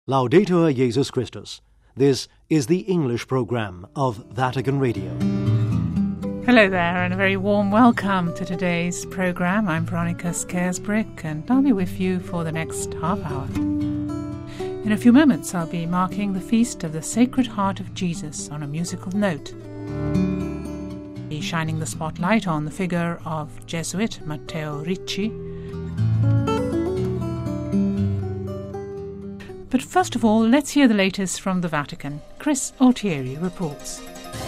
Laudetur Jesus Christus. This is the English program of Vatican Radio. Hello there, and a very warm welcome to today's program. I'm Veronica Scaresbrick, and I'll be with you for the next half hour. In a few moments, I'll be marking the feast of the Sacred Heart of Jesus on a musical note. Be shining the spotlight on the figure of Jesuit Matteo Ricci. But first of all, let's hear the latest from the Vatican. Chris Altieri reports.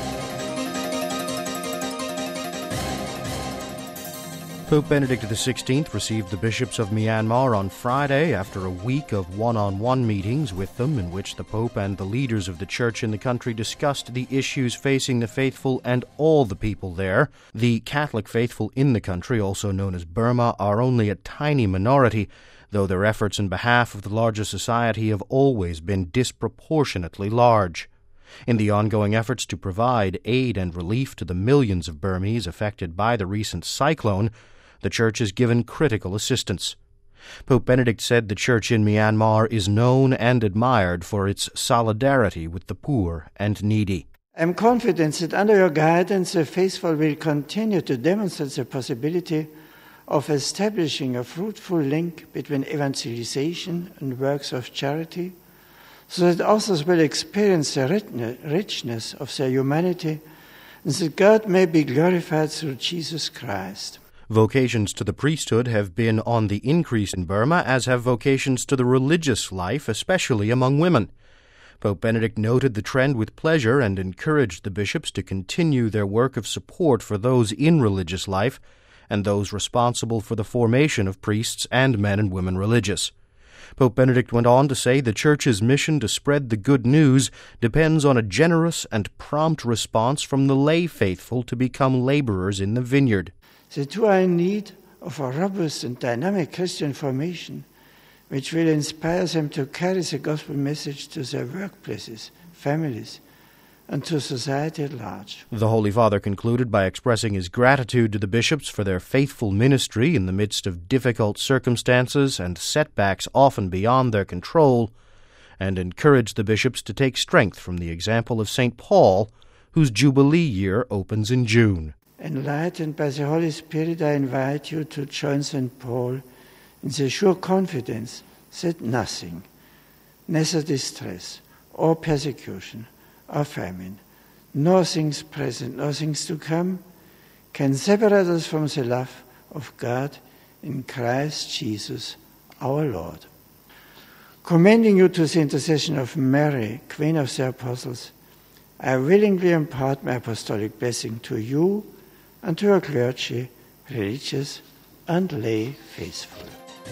Pope Benedict XVI received the bishops of Myanmar on Friday after a week of one-on-one meetings with them in which the Pope and the leaders of the Church in the country discussed the issues facing the faithful and all the people there. The Catholic faithful in the country, also known as Burma, are only a tiny minority, though their efforts in behalf of the larger society have always been disproportionately large. In the ongoing efforts to provide aid and relief to the millions of Burmese affected by the recent cyclone, the Church has given critical assistance. Pope Benedict said the Church in Myanmar is known and admired for its solidarity with the poor and needy. I am confident that under your guidance the faithful will continue to demonstrate the possibility of establishing a fruitful link between evangelization and works of charity, so that others will experience the richness of their humanity, and that God may be glorified through Jesus Christ. Vocations to the priesthood have been on the increase in Burma, as have vocations to the religious life, especially among women. Pope Benedict noted the trend with pleasure and encouraged the bishops to continue their work of support for those in religious life and those responsible for the formation of priests and men and women religious. Pope Benedict went on to say the Church's mission to spread the good news depends on a generous and prompt response from the lay faithful to become laborers in the vineyard. The two are in need of a robust and dynamic Christian formation, which will inspire them to carry the gospel message to their workplaces, families, and to society at large. The Holy Father concluded by expressing his gratitude to the bishops for their faithful ministry in the midst of difficult circumstances and setbacks often beyond their control, and encouraged the bishops to take strength from the example of St. Paul, whose Jubilee year opens in June. Enlightened by the Holy Spirit, I invite you to join St. Paul in the sure confidence that nothing, neither distress or persecution or famine, nor things present, nor things to come, can separate us from the love of God in Christ Jesus our Lord. Commending you to the intercession of Mary, Queen of the Apostles, I willingly impart my apostolic blessing to you and to your clergy, religious and lay faithful.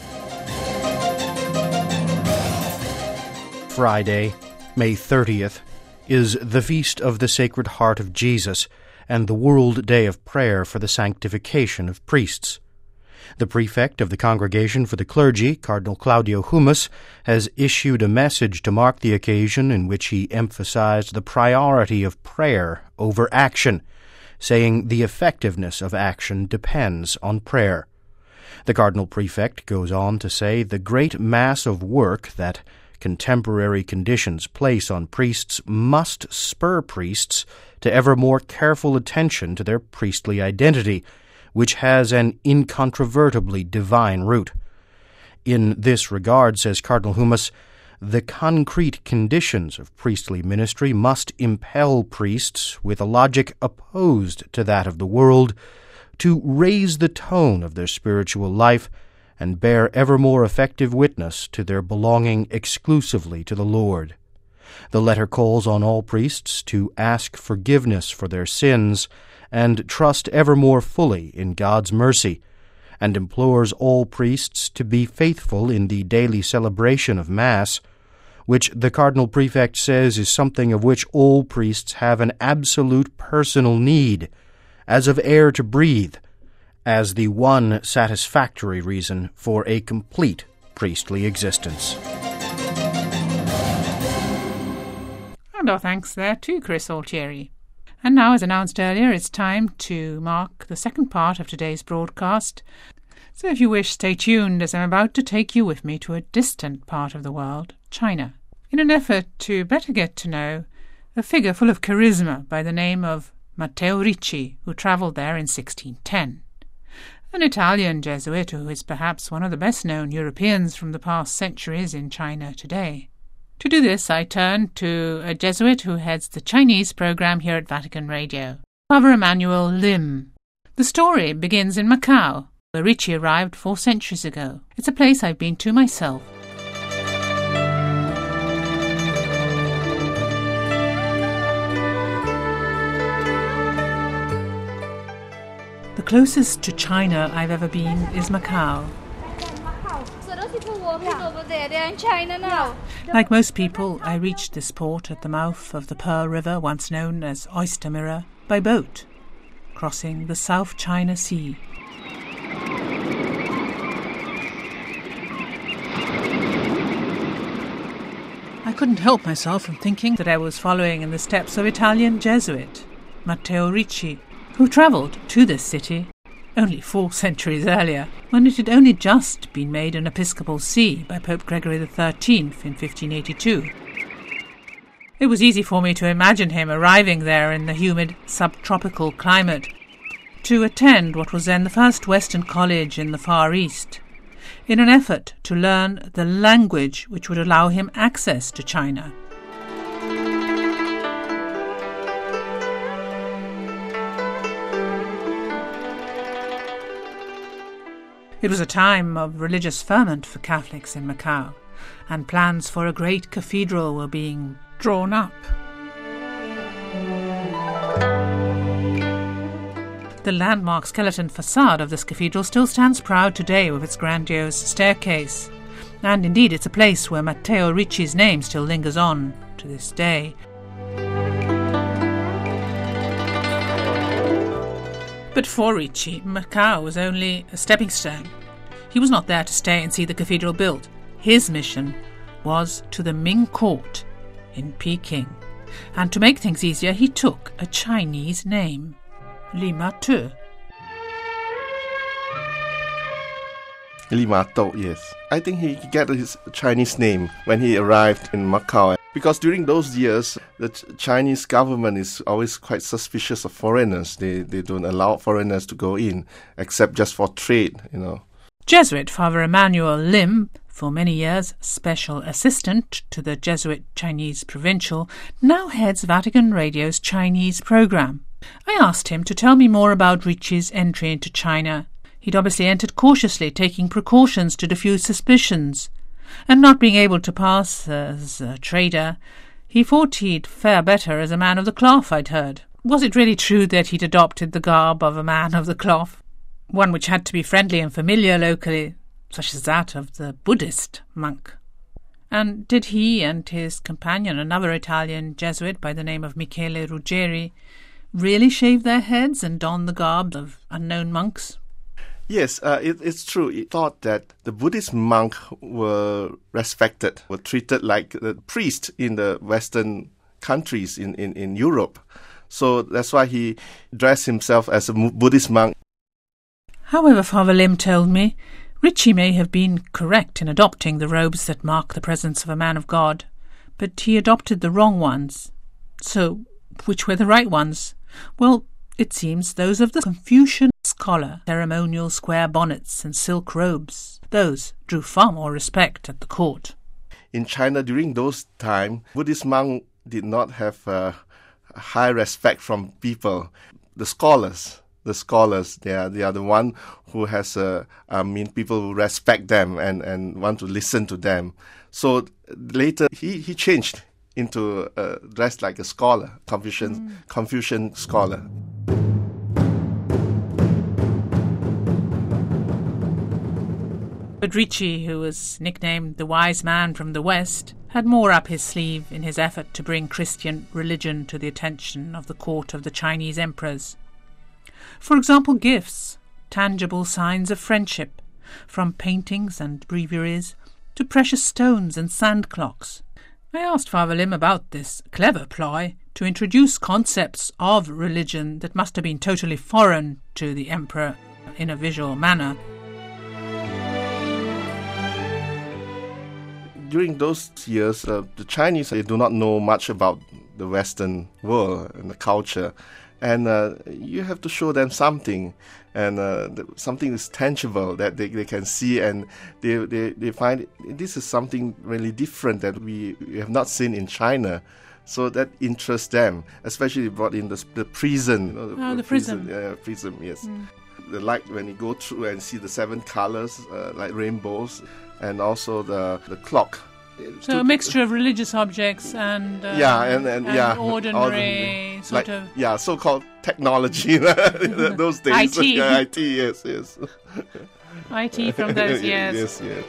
Friday, May 30th, is the Feast of the Sacred Heart of Jesus and the World Day of Prayer for the Sanctification of Priests. The prefect of the Congregation for the Clergy, Cardinal Claudio Hummus, has issued a message to mark the occasion in which he emphasized the priority of prayer over action, saying the effectiveness of action depends on prayer. The Cardinal Prefect goes on to say the great mass of work that contemporary conditions place on priests must spur priests to ever more careful attention to their priestly identity, which has an incontrovertibly divine root. In this regard, says Cardinal Hummus, the concrete conditions of priestly ministry must impel priests, with a logic opposed to that of the world, to raise the tone of their spiritual life and bear ever more effective witness to their belonging exclusively to the Lord. The letter calls on all priests to ask forgiveness for their sins and trust ever more fully in God's mercy, and implores all priests to be faithful in the daily celebration of Mass, which the Cardinal Prefect says is something of which all priests have an absolute personal need, as of air to breathe, as the one satisfactory reason for a complete priestly existence. And our thanks there to Chris Altieri. And now, as announced earlier, it's time to mark the second part of today's broadcast. So if you wish, stay tuned, as I'm about to take you with me to a distant part of the world, China. in an effort to better get to know a figure full of charisma by the name of Matteo Ricci, who travelled there in 1610. An Italian Jesuit who is perhaps one of the best-known Europeans from the past centuries in China today. To do this, I turned to a Jesuit who heads the Chinese program here at Vatican Radio, Father Emmanuel Lim. The story begins in Macau, where Ricci arrived 4 centuries ago. It's a place I've been to myself. The closest to China I've ever been is Macau. So those people walking over there, they're in China now. Like most people, I reached this port at the mouth of the Pearl River, once known as Oyster Mirror, by boat, crossing the South China Sea. I couldn't help myself from thinking that I was following in the steps of Italian Jesuit Matteo Ricci, who travelled to this city only 4 centuries earlier, when it had only just been made an episcopal see by Pope Gregory XIII in 1582. It was easy for me to imagine him arriving there in the humid subtropical climate to attend what was then the first Western college in the Far East, in an effort to learn the language which would allow him access to China. It was a time of religious ferment for Catholics in Macau, and plans for a great cathedral were being drawn up. The landmark skeleton facade of this cathedral still stands proud today with its grandiose staircase, and indeed it's a place where Matteo Ricci's name still lingers on to this day. But for Ricci, Macau was only a stepping stone. He was not there to stay and see the cathedral built. His mission was to the Ming Court in Peking. And to make things easier, he took a Chinese name, Li Ma-te. Li Ma-te, yes. I think he got his Chinese name when he arrived in Macau. Because during those years, the Chinese government is always quite suspicious of foreigners. They don't allow foreigners to go in, except just for trade, Jesuit Father Emmanuel Lim, for many years special assistant to the Jesuit Chinese provincial, now heads Vatican Radio's Chinese program. I asked him to tell me more about Ricci's entry into China. He'd obviously entered cautiously, taking precautions to diffuse suspicions. And not being able to pass as a trader, he thought he'd fare better as a man of the cloth, I'd heard. Was it really true that he'd adopted the garb of a man of the cloth? One which had to be friendly and familiar locally, such as that of the Buddhist monk. And did he and his companion, another Italian Jesuit by the name of Michele Ruggeri, really shave their heads and don the garb of unknown monks? Yes, it's true. He thought that the Buddhist monks were respected, were treated like the priest in the Western countries in Europe. So that's why he dressed himself as a Buddhist monk. However, Father Lim told me, Ricci may have been correct in adopting the robes that mark the presence of a man of God, but he adopted the wrong ones. So, which were the right ones? Well, it seems those of the Confucian scholar, ceremonial square bonnets and silk robes. Those drew far more respect at the court. In China during those times, Buddhist monks did not have high respect from people. The scholars, they are the one who has people who respect them and want to listen to them. So later he changed into dressed like a scholar, Confucian scholar. But Ricci, who was nicknamed the Wise Man from the West, had more up his sleeve in his effort to bring Christian religion to the attention of the court of the Chinese emperors. For example, gifts, tangible signs of friendship, from paintings and breviaries to precious stones and sand clocks. I asked Father Lim about this clever ploy to introduce concepts of religion that must have been totally foreign to the emperor in a visual manner. during those years, the Chinese, they do not know much about the Western world and the culture. And you have to show them something, and something is tangible that they can see, and they find this is something really different that we have not seen in China. So that interests them, especially they brought in the prism. The prism. Prism, yes. The light when you go through and see the 7 colors, like rainbows, and also the clock. So a mixture of religious objects and ordinary sort of... Yeah, so-called technology those days. IT. Yeah, IT, yes. IT from those years. Yes.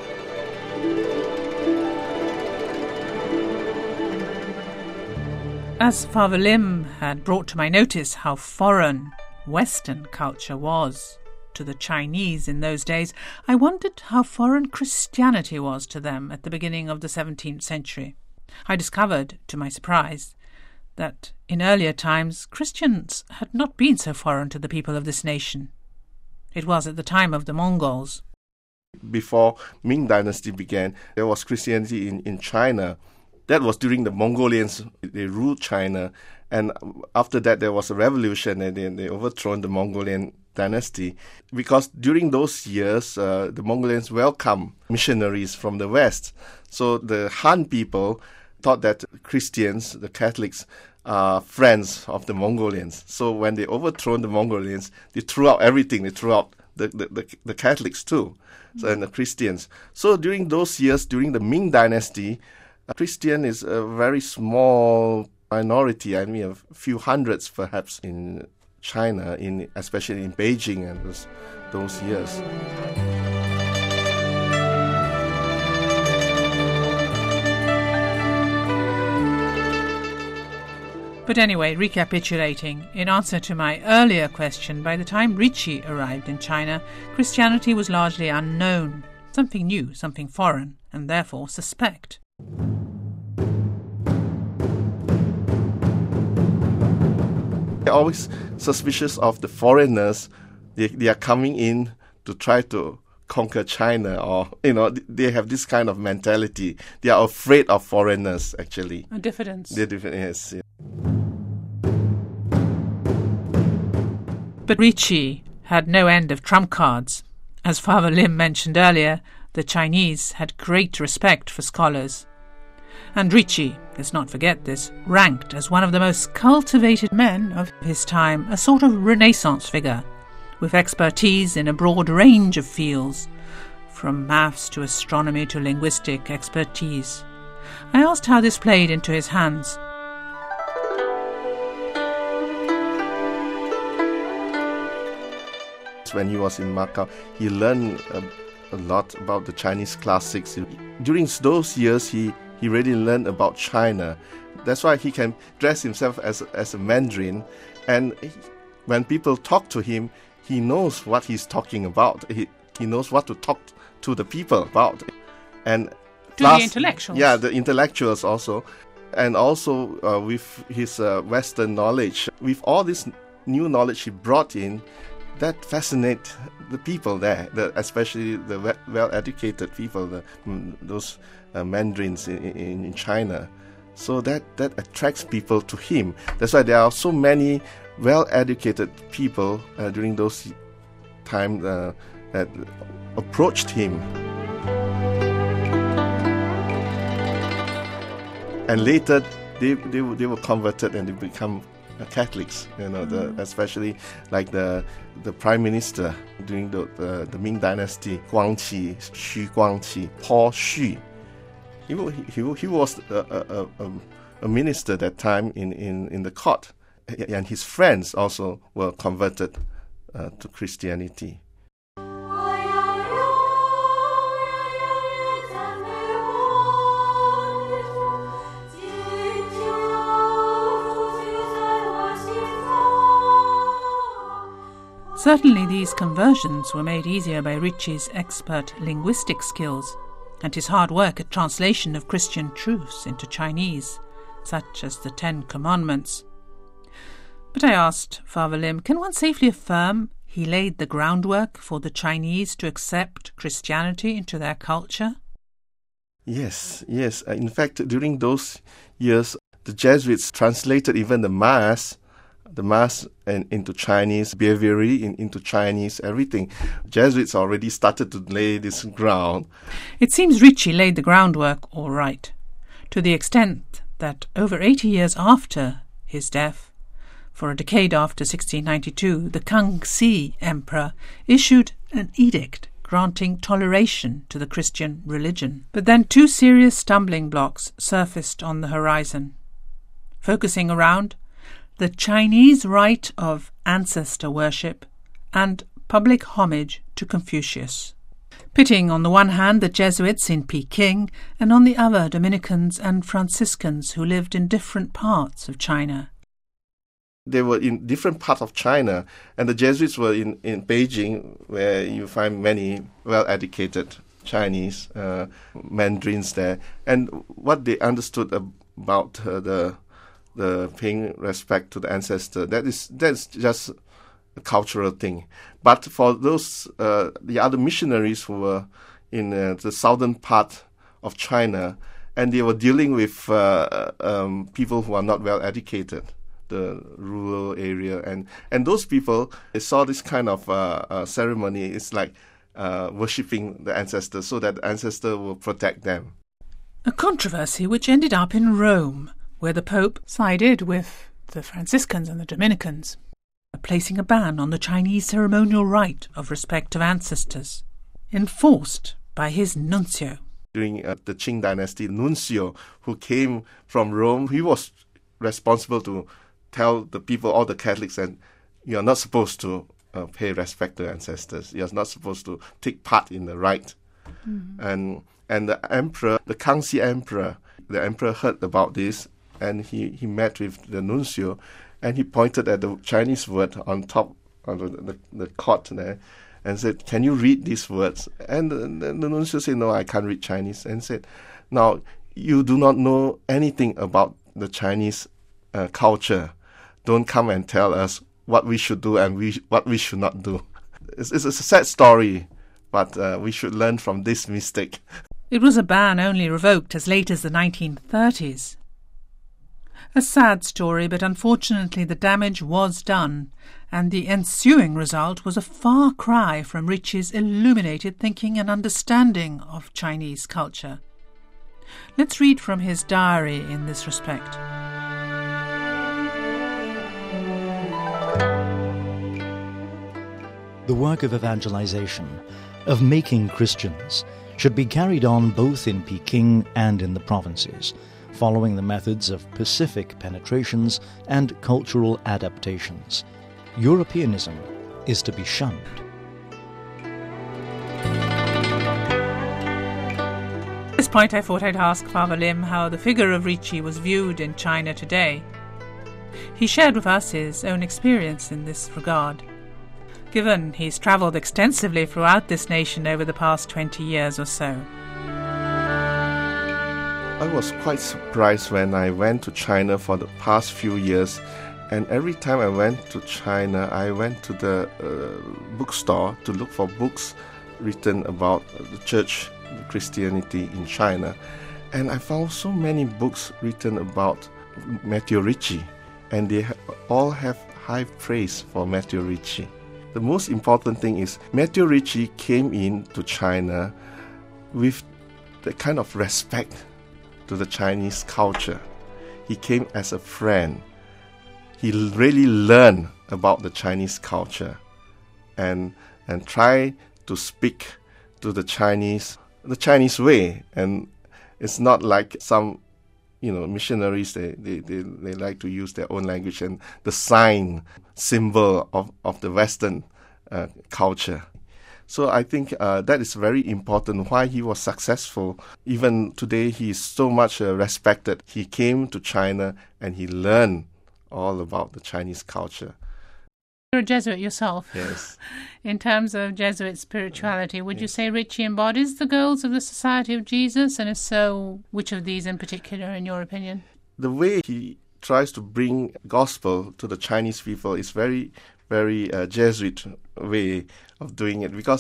As Father Lim had brought to my notice how foreign Western culture was to the Chinese in those days, I wondered how foreign Christianity was to them at the beginning of the 17th century. I discovered, to my surprise, that in earlier times Christians had not been so foreign to the people of this nation. It was at the time of the Mongols. Before Ming Dynasty began, there was Christianity in China. That was during the Mongolians. They ruled China, and after that there was a revolution, and then they overthrown the Mongolian dynasty. Because during those years, the Mongolians welcomed missionaries from the West. So the Han people thought that Christians, the Catholics, are friends of the Mongolians. So when they overthrown the Mongolians, they threw out everything. They threw out the Catholics too, and the Christians. So during those years, during the Ming Dynasty, Christian is a very small minority. I mean, a few hundreds perhaps in China, especially in Beijing and those years. But anyway, recapitulating, in answer to my earlier question, by the time Ricci arrived in China, Christianity was largely unknown, something new, something foreign, and therefore suspect. They're always suspicious of the foreigners. They are coming in to try to conquer China, or, they have this kind of mentality. They are afraid of foreigners, actually. A diffidence. They're different, yes. Yeah. But Ricci had no end of trump cards. As Father Lim mentioned earlier, the Chinese had great respect for scholars. And Ricci, let's not forget this, ranked as one of the most cultivated men of his time, a sort of Renaissance figure, with expertise in a broad range of fields, from maths to astronomy to linguistic expertise. I asked how this played into his hands. When he was in Macau, he learned a lot about the Chinese classics. During those years, he really learned about China. That's why he can dress himself as a Mandarin. And when people talk to him, he knows what he's talking about. He knows what to talk to the people about. And the intellectuals. Yeah, the intellectuals also. And also with his Western knowledge, with all this new knowledge he brought in, that fascinates the people there, especially the well-educated people, those Mandarins in China. So that attracts people to him. That's why there are so many well-educated people during those times that approached him. And later, they were converted and they become Catholics, especially like the prime minister during the Ming Dynasty, Guangqi, Xu Guangqi, Paul Xu. He was a minister that time in the court, and his friends also were converted to Christianity. Certainly these conversions were made easier by Ricci's expert linguistic skills and his hard work at translation of Christian truths into Chinese, such as the 10 Commandments. But I asked Father Lim, can one safely affirm he laid the groundwork for the Chinese to accept Christianity into their culture? Yes. In fact, during those years, the Jesuits translated even the Mass into Chinese, breviary into Chinese, everything. Jesuits already started to lay this ground. It seems Ricci laid the groundwork all right, to the extent that over 80 years after his death, for a decade after 1692, the Kangxi Emperor issued an edict granting toleration to the Christian religion. But then two serious stumbling blocks surfaced on the horizon, focusing around the Chinese rite of ancestor worship and public homage to Confucius, pitting on the one hand the Jesuits in Peking and on the other Dominicans and Franciscans who lived in different parts of China. They were in different parts of China, and the Jesuits were in Beijing, where you find many well-educated Chinese mandarins there. And what they understood about the paying respect to the ancestor, that's just a cultural thing. But for those the other missionaries who were in the southern part of China, and they were dealing with people who are not well educated, the rural area, and those people, they saw this kind of ceremony. It's like worshipping the ancestors, so that the ancestor will protect them. A controversy which ended up in Rome, where the Pope sided with the Franciscans and the Dominicans, placing a ban on the Chinese ceremonial rite of respect of ancestors, enforced by his nuncio. During the Qing dynasty, nuncio, who came from Rome, he was responsible to tell the people, all the Catholics, that you are not supposed to pay respect to ancestors. You are not supposed to take part in the rite. Mm-hmm. And the emperor, the Kangxi Emperor, the emperor heard about this, and he met with the nuncio, and he pointed at the Chinese word on top of the court there, and said, "Can you read these words?" And the nuncio said, "No, I can't read Chinese." And said, "Now, you do not know anything about the Chinese culture. Don't come and tell us what we should do and what we should not do." It's a sad story, but we should learn from this mistake. It was a ban only revoked as late as the 1930s. A sad story, but unfortunately the damage was done, and the ensuing result was a far cry from Ricci's illuminated thinking and understanding of Chinese culture. Let's read from his diary in this respect. The work of evangelization, of making Christians, should be carried on both in Peking and in the provinces, following the methods of Pacific penetrations and cultural adaptations. Europeanism is to be shunned. At this point I thought I'd ask Father Lim how the figure of Ricci was viewed in China today. He shared with us his own experience in this regard, given he's travelled extensively throughout this nation over the past 20 years or so. I was quite surprised when I went to China for the past few years, and every time I went to China, I went to the bookstore to look for books written about the church, Christianity in China, and I found so many books written about Matteo Ricci, and they all have high praise for Matteo Ricci. The most important thing is Matteo Ricci came into China with the kind of respect to the Chinese culture. He came as a friend. He really learned about the Chinese culture and tried to speak to the Chinese way. And it's not like some missionaries, they like to use their own language and the symbol of the Western culture. So I think that is very important, why he was successful. Even today, he is so much respected. He came to China and he learned all about the Chinese culture. You're a Jesuit yourself. Yes. In terms of Jesuit spirituality, would you say Ricci embodies the goals of the Society of Jesus? And if so, which of these in particular, in your opinion? The way he tries to bring gospel to the Chinese people is very, very Jesuit way of doing it, because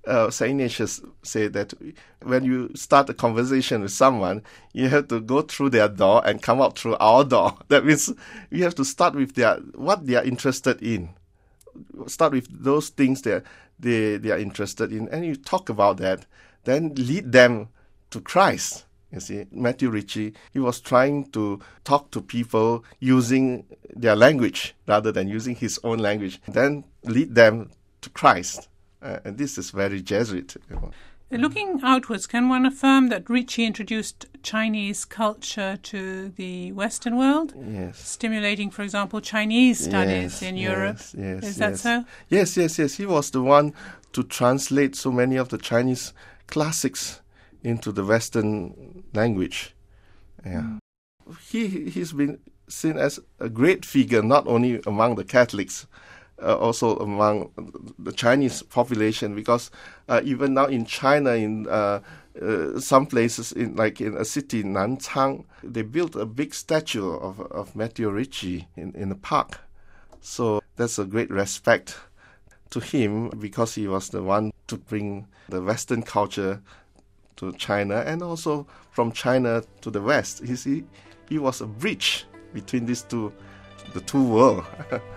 St. Ignatius said that when you start a conversation with someone, you have to go through their door and come out through our door. That means we have to start with what they are interested in. Start with those things that they are interested in, and you talk about that, then lead them to Christ. You see, Matthew Ricci, he was trying to talk to people using their language rather than using his own language, then lead them to Christ. And this is very Jesuit. Looking outwards, can one affirm that Ricci introduced Chinese culture to the Western world? Yes. Stimulating, for example, Chinese studies in Europe. Yes, is that so? Yes. He was the one to translate so many of the Chinese classics into the Western language. Yeah. He's been seen as a great figure, not only among the Catholics, also among the Chinese population, because even now in China, in some places, in a city, Nanchang, they built a big statue of Matthew Ricci in the park. So that's a great respect to him, because he was the one to bring the Western culture to China, and also from China to the West. You see, he was a bridge between the two worlds.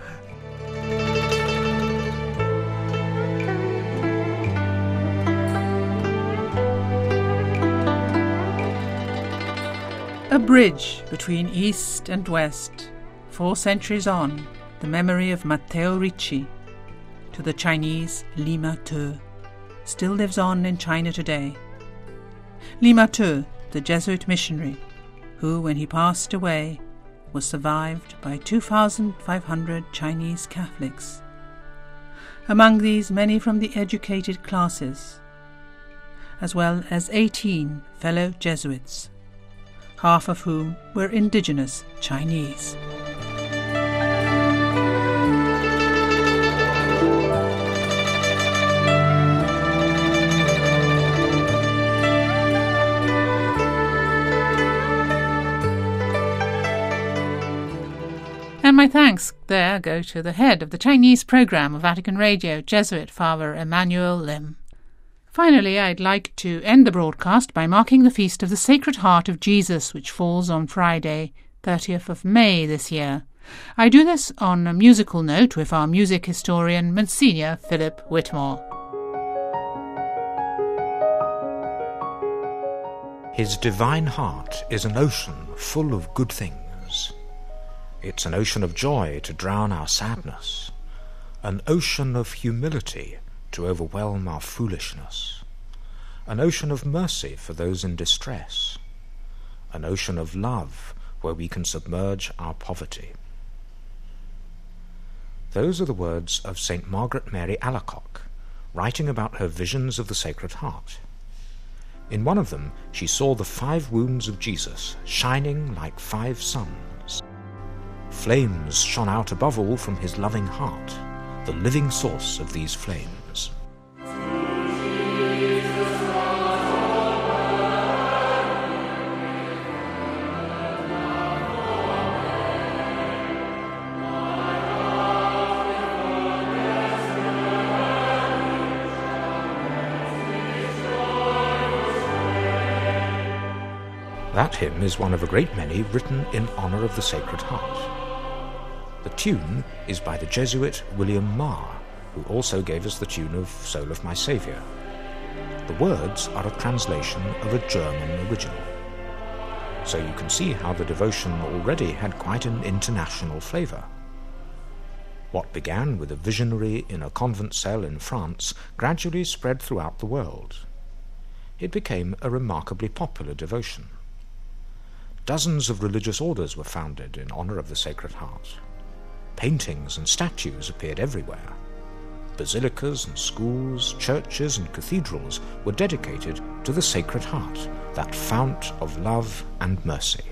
A bridge between East and West, 4 centuries on, the memory of Matteo Ricci to the Chinese Li Ma-te still lives on in China today. Li Ma-te, the Jesuit missionary, who, when he passed away, was survived by 2,500 Chinese Catholics. Among these, many from the educated classes, as well as 18 fellow Jesuits, half of whom were indigenous Chinese. And my thanks there go to the head of the Chinese program of Vatican Radio, Jesuit Father Emmanuel Lim. Finally, I'd like to end the broadcast by marking the feast of the Sacred Heart of Jesus, which falls on Friday, 30th of May this year. I do this on a musical note with our music historian, Monsignor Philip Whitmore. His divine heart is an ocean full of good things. It's an ocean of joy to drown our sadness, an ocean of humility to overwhelm our foolishness, an ocean of mercy for those in distress, an ocean of love where we can submerge our poverty. Those are the words of St. Margaret Mary Alacoque, writing about her visions of the Sacred Heart. In one of them, she saw the 5 wounds of Jesus shining like 5 suns. Flames shone out above all from his loving heart, the living source of these flames. That hymn is one of a great many written in honour of the Sacred Heart. The tune is by the Jesuit William Marr, who also gave us the tune of Soul of My Saviour. The words are a translation of a German original. So you can see how the devotion already had quite an international flavour. What began with a visionary in a convent cell in France gradually spread throughout the world. It became a remarkably popular devotion. Dozens of religious orders were founded in honour of the Sacred Heart. Paintings and statues appeared everywhere. Basilicas and schools, churches and cathedrals were dedicated to the Sacred Heart, that fount of love and mercy.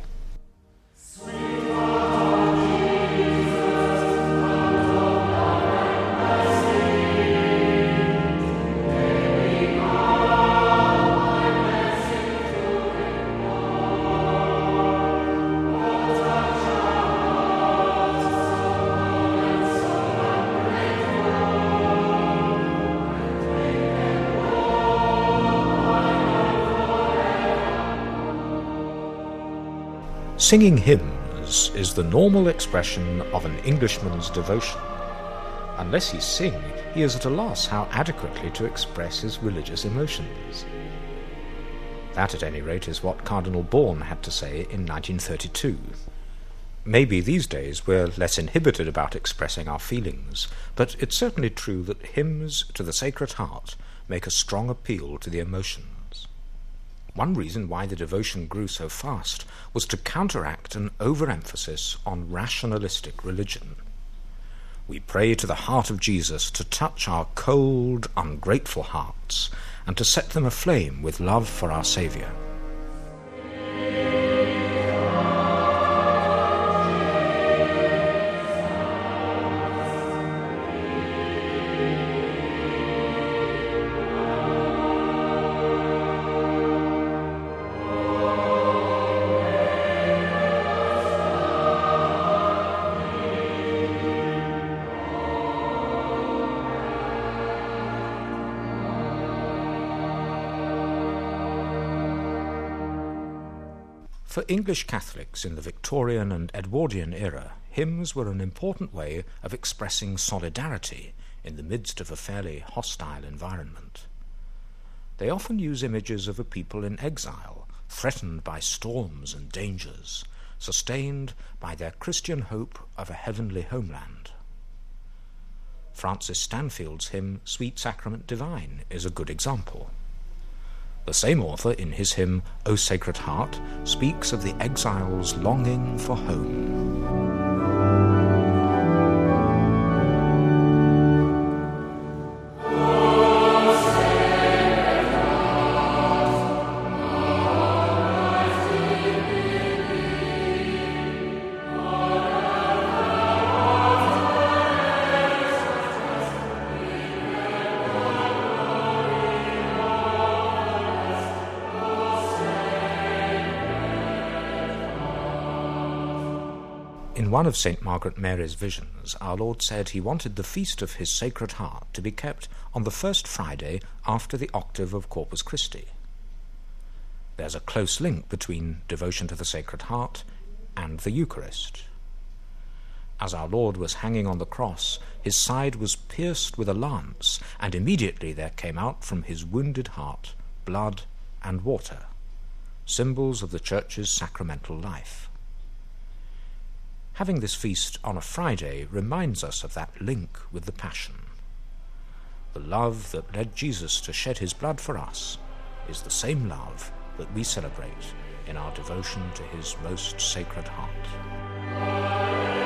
Singing hymns is the normal expression of an Englishman's devotion. Unless he sing, he is at a loss how adequately to express his religious emotions. That, at any rate, is what Cardinal Bourne had to say in 1932. Maybe these days we're less inhibited about expressing our feelings, but it's certainly true that hymns to the Sacred Heart make a strong appeal to the emotions. One reason why the devotion grew so fast was to counteract an overemphasis on rationalistic religion. We pray to the heart of Jesus to touch our cold, ungrateful hearts and to set them aflame with love for our Saviour. For English Catholics in the Victorian and Edwardian era, hymns were an important way of expressing solidarity in the midst of a fairly hostile environment. They often use images of a people in exile, threatened by storms and dangers, sustained by their Christian hope of a heavenly homeland. Francis Stanfield's hymn, Sweet Sacrament Divine, is a good example. The same author, in his hymn, O Sacred Heart, speaks of the exile's longing for home. In one of St. Margaret Mary's visions, our Lord said he wanted the feast of his Sacred Heart to be kept on the first Friday after the octave of Corpus Christi. There's a close link between devotion to the Sacred Heart and the Eucharist. As our Lord was hanging on the cross, his side was pierced with a lance, and immediately there came out from his wounded heart blood and water, symbols of the Church's sacramental life. Having this feast on a Friday reminds us of that link with the Passion. The love that led Jesus to shed his blood for us is the same love that we celebrate in our devotion to his most Sacred Heart.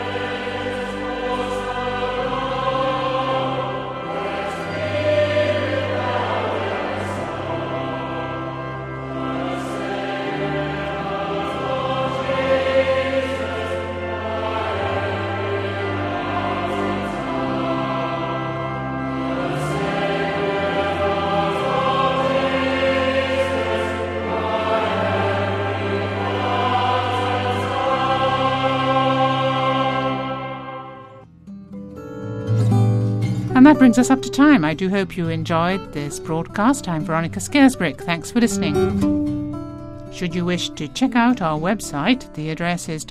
And that brings us up to time. I do hope you enjoyed this broadcast. I'm Veronica Scaresbrick. Thanks for listening. Should you wish to check out our website, the address is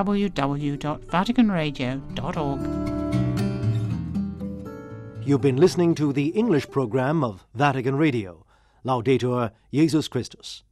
www.vaticanradio.org. You've been listening to the English program of Vatican Radio. Laudetur Jesus Christus.